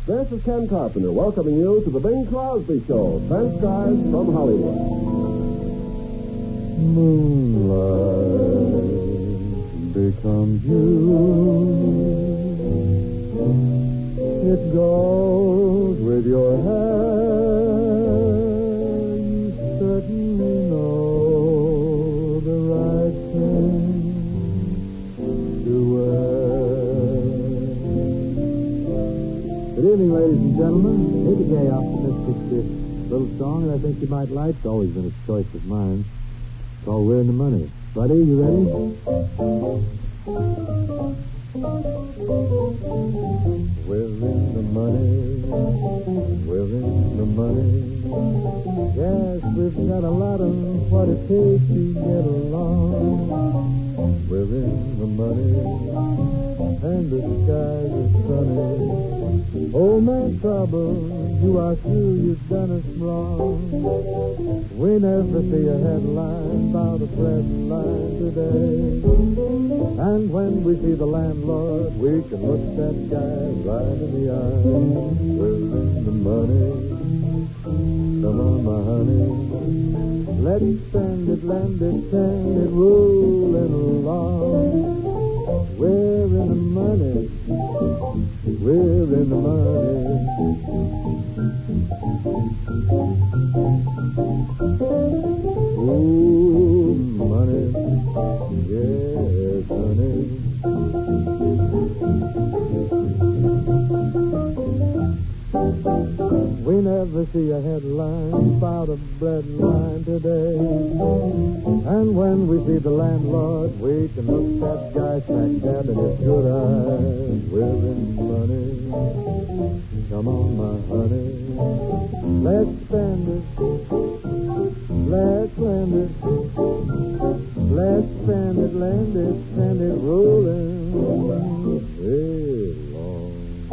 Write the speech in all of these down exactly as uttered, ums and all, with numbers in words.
This is Ken Carpenter welcoming you to the Bing Crosby Show, transcribed from Hollywood. Moonlight becomes you. It goes with your hair. You certainly know the right thing to wear. Good evening, ladies and gentlemen. Here's a gay, optimistic uh, little song that I think you might like. It's always been a choice of mine. It's called We're in the Money. Buddy, you ready? We're in the money. We're in the money. Yes, we've got a lot of what it takes to get along. We're in the money. And the skies are sunny. Oh, my trouble, you are true, you've done us wrong. We never see a headline about a present line today. And when we see the landlord, we can look that guy right in the eye. We're in the money. Come on, my honey. Let's spend it, lend it, send it, rolling along. We're in the money. We're in the money. Ooh, money. Yes, honey. We never see a headline about a bread line today. And when we see the landlord, we can look that guy smack dab in his good eyes. We're in money. Come on, my honey. Let's spend it. Let's lend it. Let's spend it, lend it, send it rolling. Hey, long.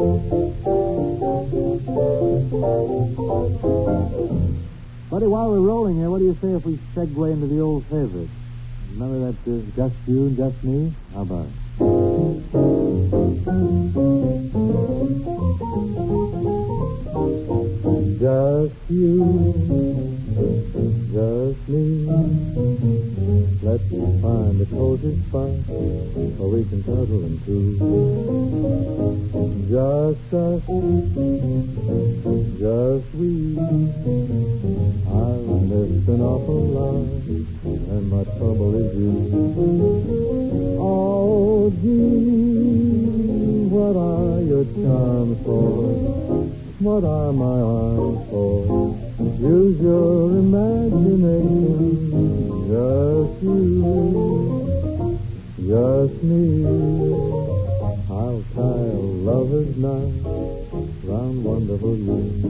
Buddy, while we're rolling here, what do you say if we segue into the old favorite? Remember that uh, Just You and Just Me? How about it? Just you, just me. Let's find a cozy spot where we can cuddle and coo. Just us, just we. I'll miss an awful lot, and my trouble is you. Oh, gee, what are your charms for? What are my arms for? Use your imagination. Just you, just me. I'll tie a lover's knot round wonderful you.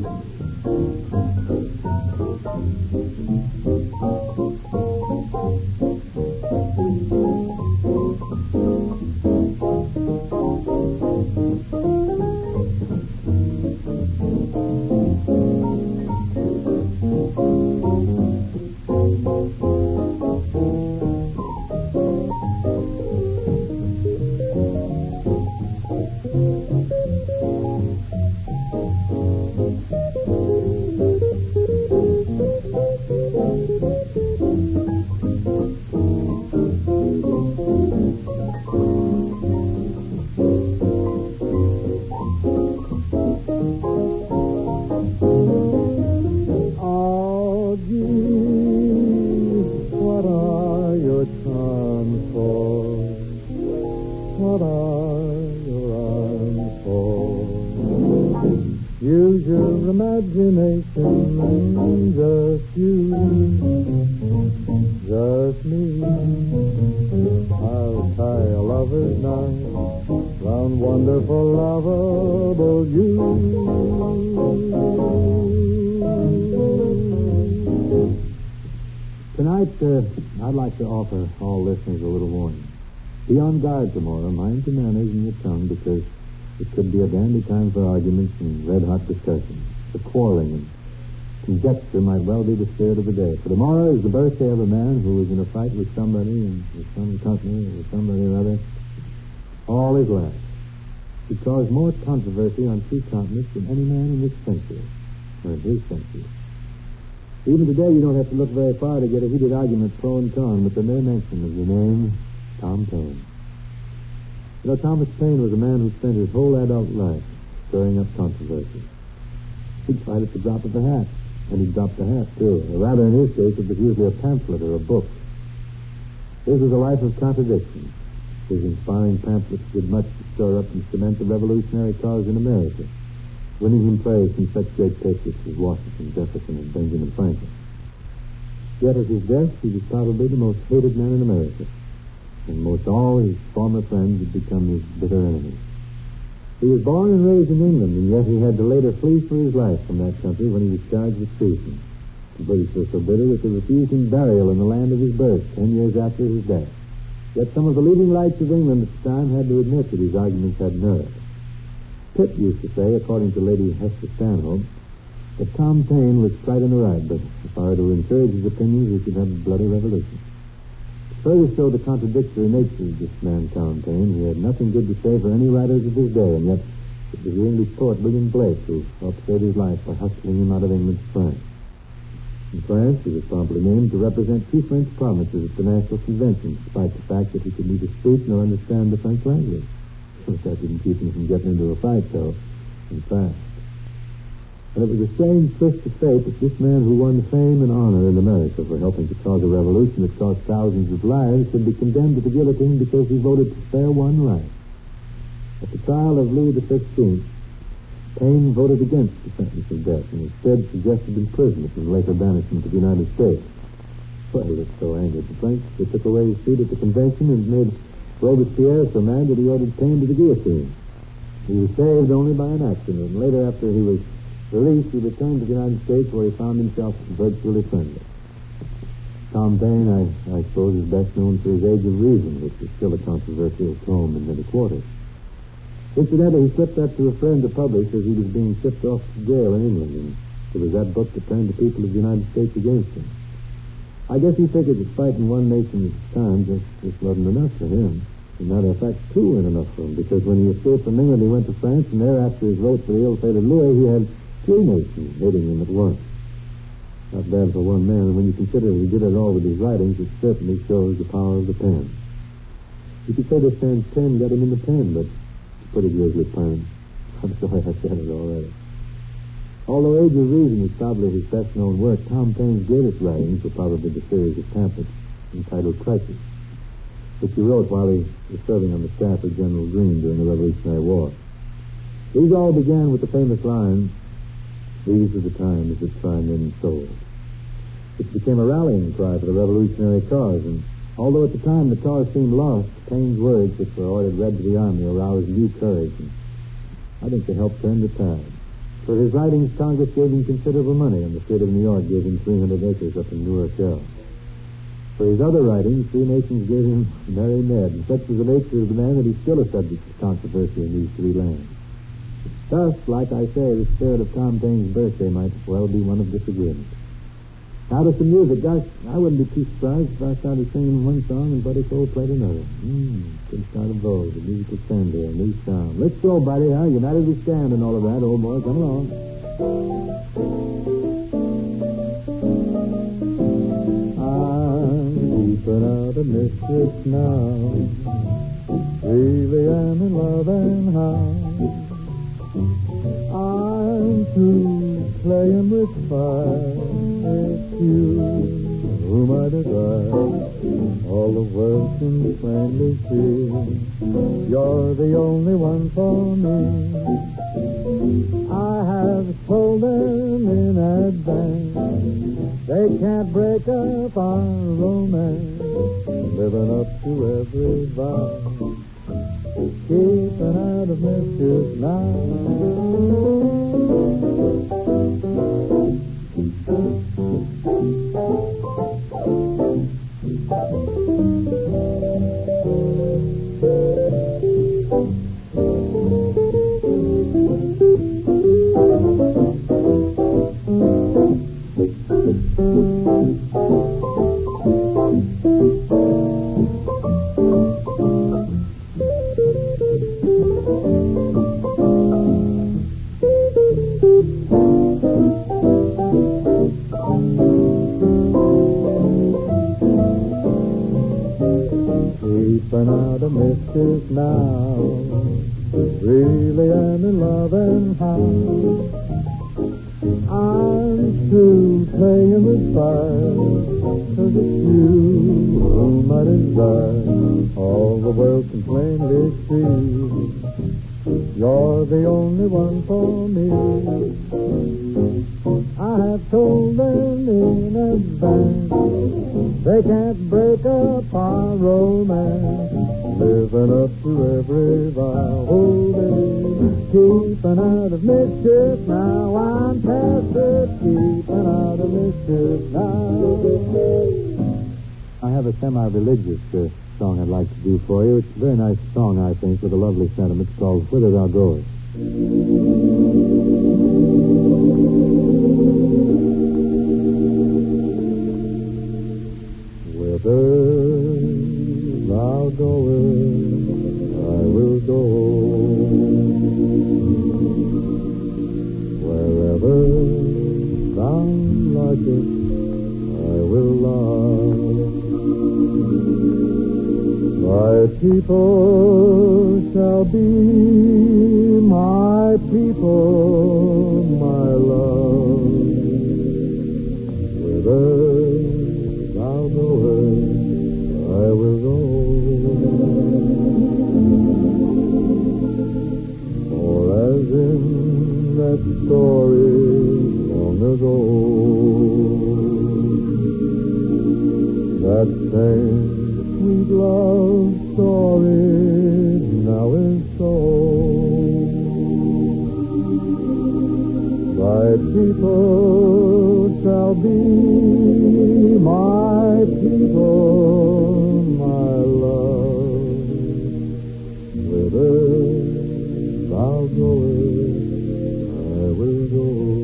Use your imagination, just you, just me. I'll tie a lover's knot round wonderful, lovable you. Tonight, uh, I'd like to offer all listeners a little warning. Be on guard tomorrow. Mind your manners and your tongue, because it could be a dandy time for arguments and red-hot discussion. The quarreling and conjecture might well be the spirit of the day. For tomorrow is the birthday of a man who was in a fight with somebody and with some company or with somebody or other all his life. He caused more controversy on three continents than any man in this century, or in his century. Even today, you don't have to look very far to get a heated argument pro and con with the mere mention of the name Tom Paine. You know, Thomas Paine was a man who spent his whole adult life stirring up controversy. He'd fight at the drop of a hat, and he'd drop the hat, too. Or rather, in his case, it was usually a pamphlet or a book. His was a life of contradiction. His inspiring pamphlets did much to stir up and cement the revolutionary cause in America, winning him praise from such great patriots as Washington, Jefferson, and Benjamin Franklin. Yet at his death, he was probably the most hated man in America, and most all his former friends had become his bitter enemies. He was born and raised in England, and yet he had to later flee for his life from that country when he was charged with treason. The British were so bitter that they refused him burial in the land of his birth ten years after his death. Yet some of the leading lights of England at the time had to admit that his arguments had merit. Pitt used to say, according to Lady Hester Stanhope, that Tom Paine was quite in the right, but if I were to encourage his opinions, we should have a bloody revolution. To further show the contradictory nature of this man, Tom Paine, he had nothing good to say for any writers of his day, and yet it was the English poet William Blake who helped save his life by hustling him out of England to France. In France, he was promptly named to represent two French provinces at the National Convention, despite the fact that he could neither speak nor understand the French language. That didn't keep him from getting into a fight, though, in France. And it was a strange twist of fate that this man who won fame and honor in America for helping to cause a revolution that cost thousands of lives should be condemned to the guillotine because he voted to spare one life. At the trial of Louis the Fifteenth, Paine voted against the sentence of death and instead suggested imprisonment and later banishment to the United States. Well, it so angered the French, they took away his seat at the convention and made Robespierre so mad that he ordered Paine to the guillotine. He was saved only by an accident, and later, after he was released, he returned to the United States where he found himself virtually friendly. Tom Paine, I, I suppose, is best known for his Age of Reason, which is still a controversial tome in many quarters. Incidentally, he slipped that to a friend to publish as he was being shipped off to jail in England, and it was that book that turned the people of the United States against him. I guess he figured that fighting one nation at a time just, just wasn't enough for him. As a matter of fact, two weren't enough for him, because when he escaped from England, he went to France, and there, after his vote for the ill-fated Louis, he had three nations hating him at once. Not bad for one man, and when you consider he did it all with his writings, it certainly shows the power of the pen. You could say this man's pen got him in the pen, but it's a pretty grisly pen. I'm sorry I said it already. Although Age of Reason is probably his best-known work, Tom Paine's greatest writings were probably the series of pamphlets entitled Crisis, which he wrote while he was serving on the staff of General Greene during the Revolutionary War. These all began with the famous line, "These are the times that try men's souls," which became a rallying cry for the revolutionary cause, and although at the time the cause seemed lost, Paine's words, which were ordered read to the army, aroused new courage, and I think they helped turn the tide. For his writings, Congress gave him considerable money, and the state of New York gave him three hundred acres up in New Rochelle. For his other writings, three nations gave him Mary Ned, and such was the nature of the man that he's still a subject of controversy in these three lands. Thus, like I say, the spirit of Tom Paine's birthday might well be one of disagreement. Now to some music. Gosh, I wouldn't be too surprised if I started singing one song and Buddy Cole played another. Hmm, could start a vogue, a musical stand here, a new sound. Let's go, Buddy, huh? United we stand and all of that, old boy. Come along. I'm deeping out of mischief now. Really am in love and how I'm through playing with fire. It's you whom I desire. All the world can plainly see you're the only one for me. I have told them in advance they can't break up our romance. Living up to every vow, keeping out of mischief now. keeping out of mischief now. Really am in love and how I'm through playing with fire, 'cause it's you whom I desire. All the world can plainly see you're the only one for me. I have told them in advance they can't break up our romance. Living up to every vow, oh baby, keeping out of mischief now. I'm past it, keeping out of mischief now. I have a semi-religious uh, song I'd like to do for you. It's a very nice song, I think, with a lovely sentiment. It's called Whither Thou Goest. Whither thou goest, I will go. Wherever thou likest, I will lie. Thy people shall be my people, my love. Whither thou goest, I will go. For as in that story long ago, that same sweet love story now is so. Thy people shall be my people, my love. Whither thou goest, I will go.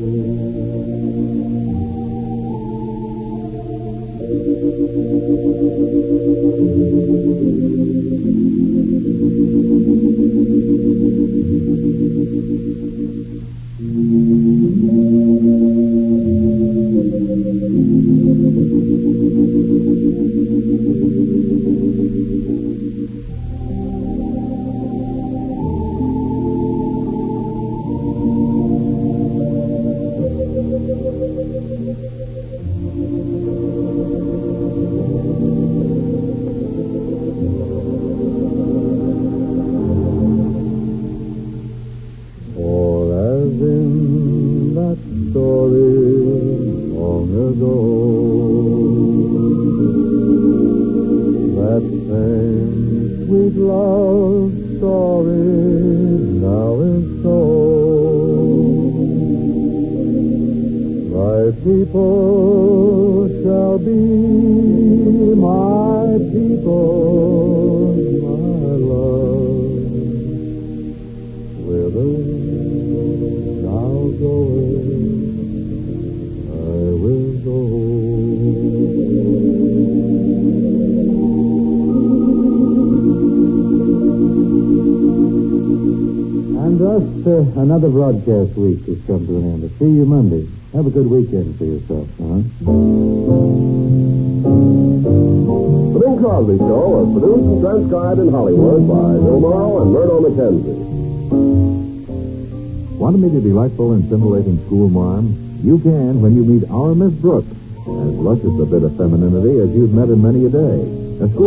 People shall be my people, my love. Whither thou goest, I will go. And thus uh, another broadcast week has come to an end. I'll see you Monday. Have a good weekend for yourself, huh? The Bing Crosby Show was produced and transcribed in Hollywood by Bill Morrow and Murdo McKenzie. Want to meet a delightful and scintillating schoolmarm? You can when you meet our Miss Brooks, as luscious a bit of femininity as you've met in many a day. A school